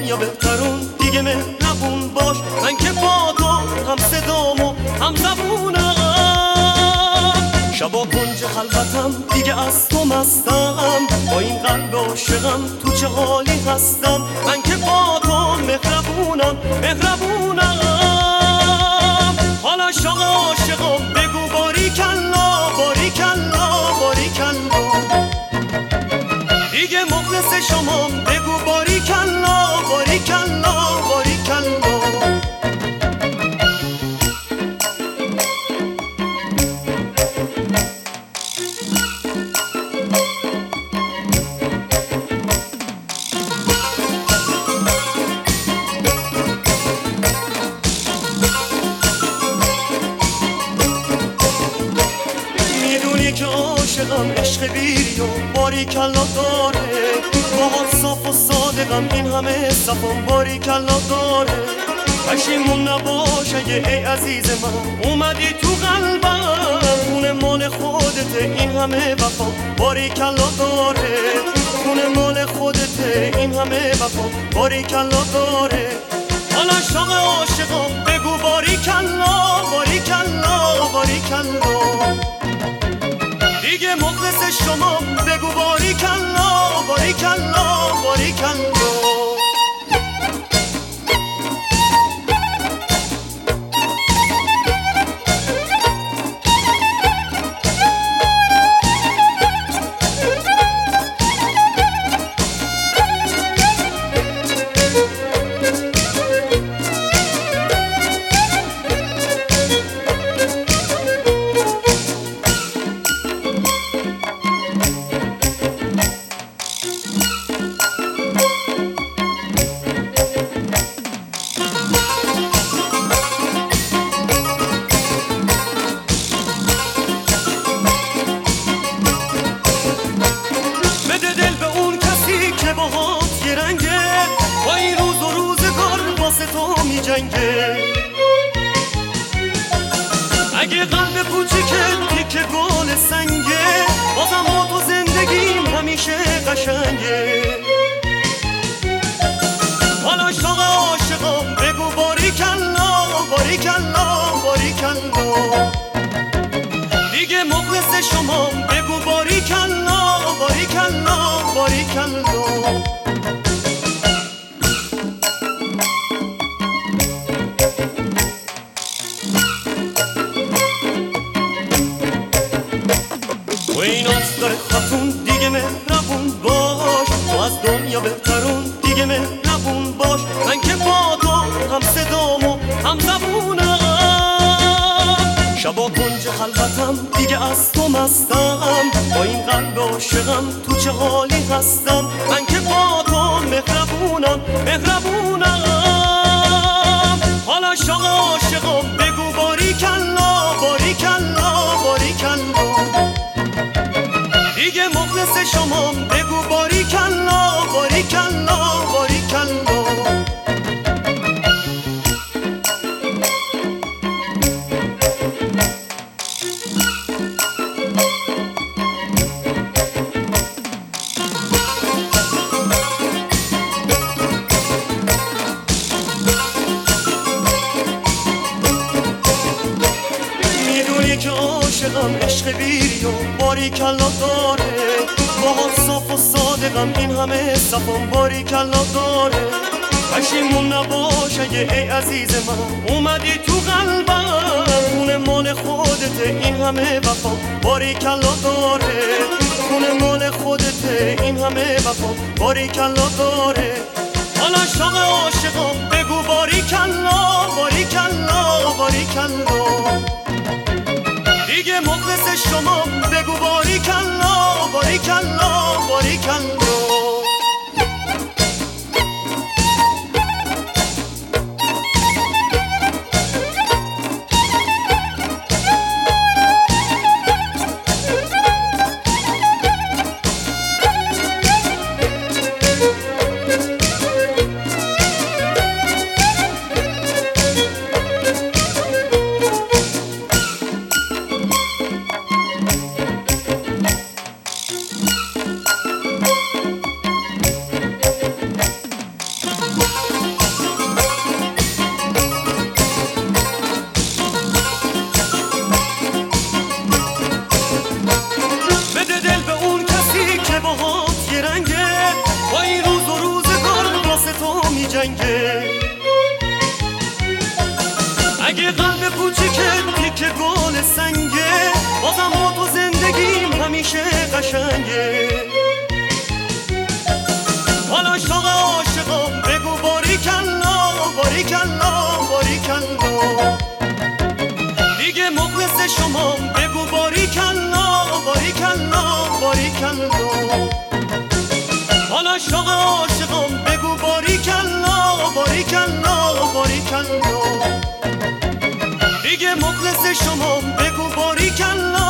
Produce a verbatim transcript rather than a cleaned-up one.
دنیا بهترون دیگه مهربون باش. من که با تو هم صدامو هم زبونم، شبا کنج خلوتم دیگه از تو مستم. با این قلب عاشقم تو چه حالی هستم. من که با تو مهربونم مهربونم. حالا شاق عاشقم بگو باریکلا باریکلا باریکلا. دیگه مخلص شمام بگو باریکلا باریکلا باریکلا. که عاشقم عشق بیری و باریکلا داره. باهات صاف و صادقم این همه صفام باریکلا داره. پشیمون نباش اگه ای عزیز من اومدی تو قلبم. خونه مال خودته این همه وفا باریکلا داره. خونه مال خودته این همه وفا باریکلا داره. حالا شاق عاشقم بگو باریکلا باریکلا باریکلا. دیگه مخلص شما بگو باریکلا باریکلا باریکلا. با این روز و روزگار واسه تو می جنگه. اگه قلب کوچیکت تیکه گل سنگه، بازم با تو زندگیم همیشه قشنگه. حالا شاق عاشقم بگو باریکلا باریکلا باریکلا. دیگه مخلص شما بگو باریکلا باریکلا باریکلا. و این آستار خاتون دیگه مهربون باش. تو از دنیا بهترون دیگه مهربون باش. من که با تو هم صدامو هم زبونم، شبا کنج خلوتم دیگه از تو مستم. با این قلب عاشقم تو چه حالی هستم. من که با تو مهربونم مهربونم. حالا شاق عاشقم بگو باریکلا باریکلا باریکلا. دیگه مخلص شما بگو باریکلا باریکلا باریکلا. میدونی که عاشقم عشق بیری و باریکلا داره. باهات صاف و صادقم این همه صفام باریکلا داره. پشیمون نباش اگه ای عزیز من اومدی تو قلبم. خونه مال خودته این همه وفا باریکلا داره. خونه مال خودته این همه وفا باریکلا داره. حالا شاق عاشقم بگو باریکلا باریکلا باریکلا. دیگه مخلص شما بگو باریکلا باریکلا باریکلا. می جنگه. اگه قلب کوچیکت تیکه گل سنگه، بازم با تو زندگیم همیشه قشنگه. حالا شوق عاشقام بگو باریکلا باریکلا باریکلا، دیگه مخلص شمام بگو باریکلا باریکلا باریکلا. حالا شوق عاشقام بگو باریکلا باریکلا باریکلا، دیگه مخلص شمام بگو باریکلا